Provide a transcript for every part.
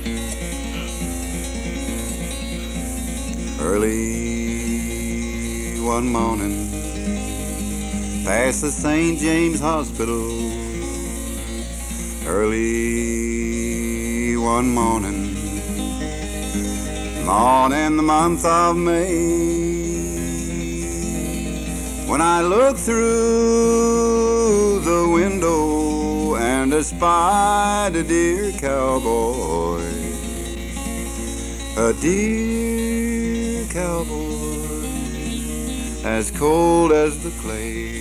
Early one morning, past the St. James Hospital. Early one morning, morning the month of May, when I looked through the window and espied a dear cowboy, a dear cowboy, as cold as the clay.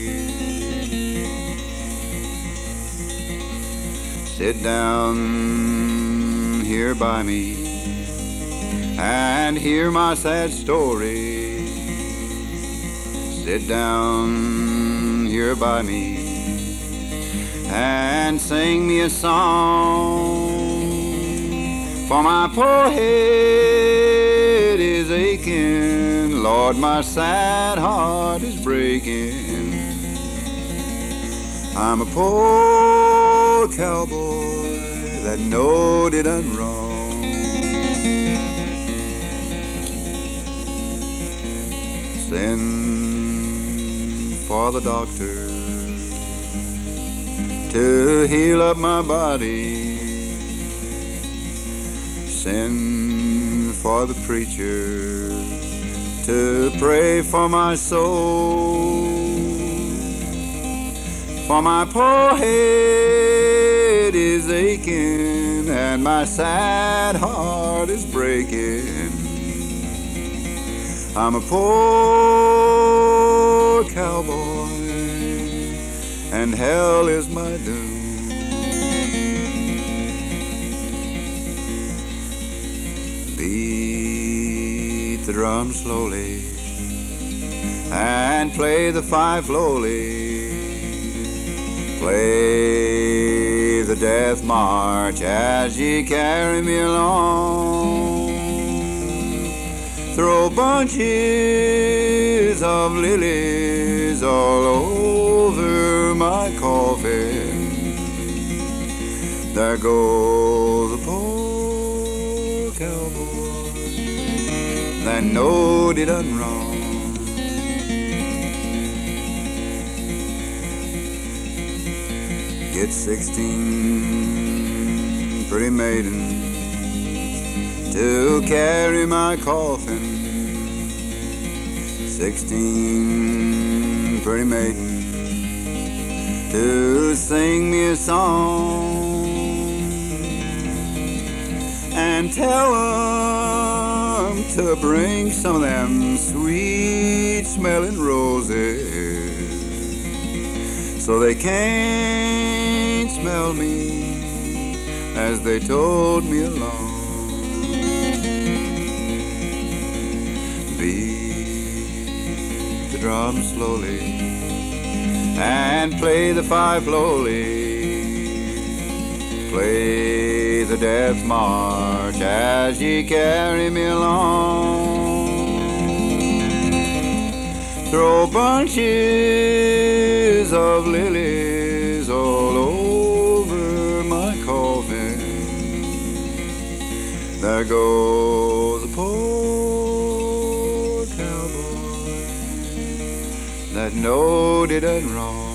Sit down here by me and hear my sad story. Sit down here by me and sing me a song, for my poor head is aching, Lord, my sad heart is breaking. I'm a poor cowboy that knowed it done wrong. Send for the doctor to heal up my body. Send for the preacher to pray for my soul, for my poor head is aching and my sad heart is breaking. I'm a poor cowboy and hell is my doom. Beat the drum slowly and play the fife lowly. Play the death march as ye carry me along. Throw bunches of lilies all over my coffin. There goes a poor cowboy that knowed he done wrong. Get 16 pretty maidens to carry my coffin. 16 pretty maidens to sing me a song, and tell them to bring some of them sweet smelling roses, so they can't smell me as they told me along. Beat the drum slowly and play the fife lowly. Play the death march as ye carry me along. Throw bunches of lilies all over my coffin. There goes a poor cowboy that knowed it done wrong.